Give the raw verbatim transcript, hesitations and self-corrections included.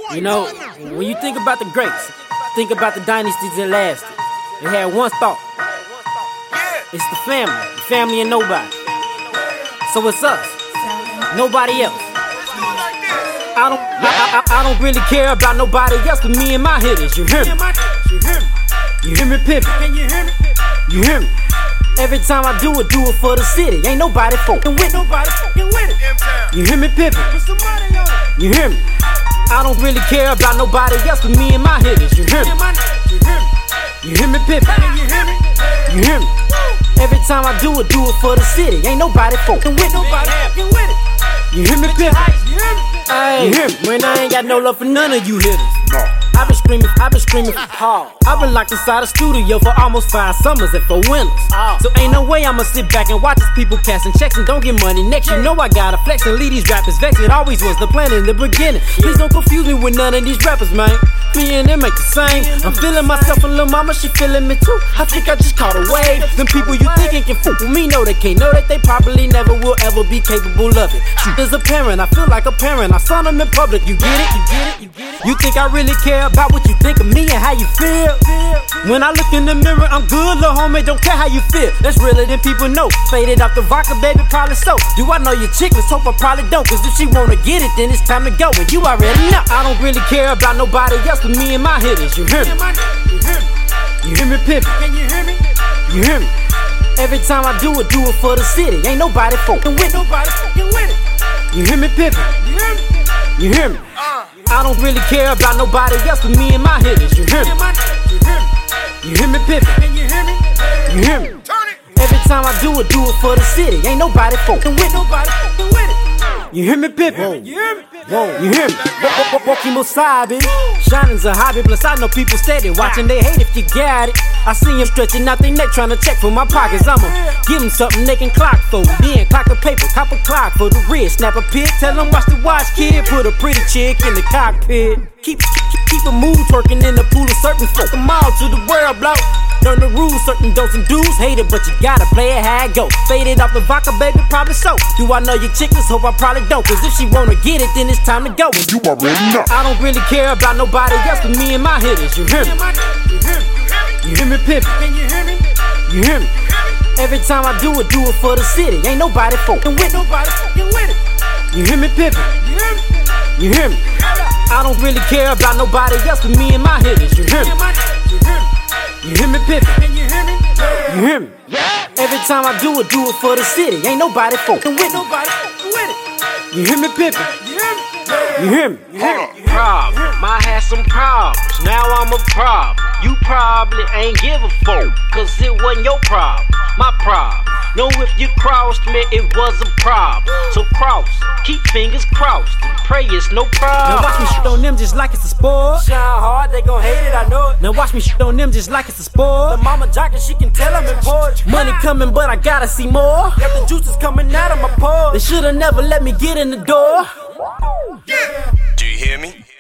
You know, when you think about the greats, think about the dynasties that lasted. They had one thought. It's the family, the family and nobody. So it's us, nobody else. I don't, I, I, I don't really care about nobody else but me and my hitters. You hear me? You hear me, Pippin? Can you hear me? You hear me? Every time I do it, do it for the city. Ain't nobody fucking with nobody fucking with it. You hear me, Pippin? You hear me? I don't really care about nobody else but me and my hitters. You hear me? You hear me, Pippin? You hear me? You hear me? Every time I do it, do it for the city. Ain't nobody fucking with nobody fucking with it. You hear me, Pippin? Ay, you hear me? When I ain't got no love for none of you hitters. I've been screaming, I've been screaming for Paul. I've been locked inside a studio for almost five summers and four winters. So ain't no way I'ma sit back and watch these people casting checks and don't get money next. You know I gotta flex and leave these rappers vexed. It always was the plan in the beginning. Please don't confuse me with none of these rappers, man. Me and them ain't the same. I'm feeling myself and lil' mama, she feeling me too. I think I just caught a wave. Them people you thinking can fool with me, know they can't. Know that they probably never will ever be capable of it. Shoot, as a parent, I feel like a parent. I saw them in public, you get it? You get it? You get it? You think I really care about what you think of me and how you feel? When I look in the mirror, I'm good, little homie, don't care how you feel. That's realer than people know. Faded off the vodka, baby, probably so. Do I know your chick? Let's hope I probably don't. Cause if she wanna get it, then it's time to go. And you already know I don't really care about nobody else but me and my hitters. You hear me? You hear me, Pippin? Can you hear me? You hear me? Every time I do it, do it for the city. Ain't nobody fucking with nobody fucking with it. You hear me, Pippin? You hear me? You hear me? I don't really care about nobody else but me and my hitters. You hear me? You hear me, Pippin? You hear me? You hear me? Every time I do it, do it for the city. Ain't nobody fucking with nobody fucking with it. You hear me, Pippin? You hear me? Whoa, you hear me? Walkie Mosabi. Shining's a hobby, plus I know people steady watching. They hate if you got it. I see them stretching out their neck trying to check for my pockets. I'ma give them something they can clock for. Then clock the paper, cop a clock for the wrist. Snap a pic, tell them watch the watch, kid. Put a pretty chick in the cockpit. Keep, keep, keep a mood twerking in the pool of certain fuck them all to the world blow. Learn the rules, certain don'ts and do's. Hate it, but you gotta play it how it go. Faded off the vodka, baby, probably so. Do I know your chick? Let's hope I probably don't. Cause if she wanna get it, then it's time to go. You already know. I don't really care about nobody else but me and my hitters. You hear me? You hear me, Pippin? Can you hear me? You hear me? Every time I do it, do it for the city. Ain't nobody fucking with nobody fucking with it. You hear me, Pippin? You hear me? You hear me? I don't really care about nobody else but me and my hitters. You hear me? You hear me, Pippin? You hear me? You hear me? Every time I do it, do it for the city. Ain't nobody fucking with nobody fucking with it. You hear me, Pippin? You hear me? You hear me? You hear me? Problem. I had some problems. Now I'm a problem. You probably ain't give a fuck, cause it wasn't your problem, my problem. Know if you crossed me, it was a problem. So cross, keep fingers crossed, and pray it's no problem. Now watch me shit on them just like it's a sport. Shine hard, they gon' hate it, I know it. Now watch me shit on them just like it's a sport. The mama jockin', she can tell I'm important. Money coming, but I gotta see more. Got the juices coming out of my pores. They should've never let me get in the door. Do you hear me?